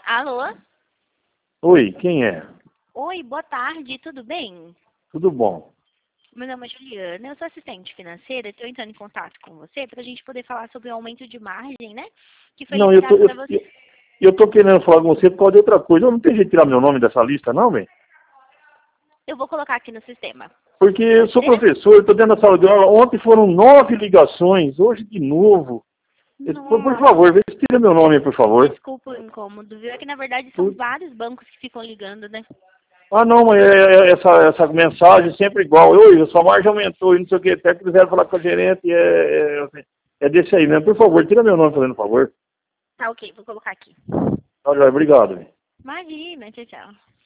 Alô? Oi, quem é? Oi, boa tarde, tudo bem? Tudo bom? Meu nome é Juliana, eu sou assistente financeira, estou entrando em contato com você para a gente poder falar sobre o aumento de margem, né? Que foi Não, eu tô, liberado para você. eu tô querendo falar com você por causa de outra coisa. Eu não tenho jeito de tirar meu nome dessa lista, não, velho? Eu vou colocar aqui no sistema. Porque eu Pode sou ser? professor, eu estou dentro da sala de aula. Ontem foram 9 ligações, hoje de novo. Por favor, Nossa, vê se tira meu nome, por favor. desculpa o incômodo, viu? É que na verdade são Por- vários bancos que ficam ligando, né? Ah, não, mas essa mensagem sempre igual. Oi, a sua margem aumentou e não sei o que. Até que quiseram falar com a gerente, é desse aí mesmo. Por favor, tira meu nome, fazendo favor. Tá ok, vou colocar aqui. Tá, joia, obrigado. Velho. Imagina, tchau, tchau.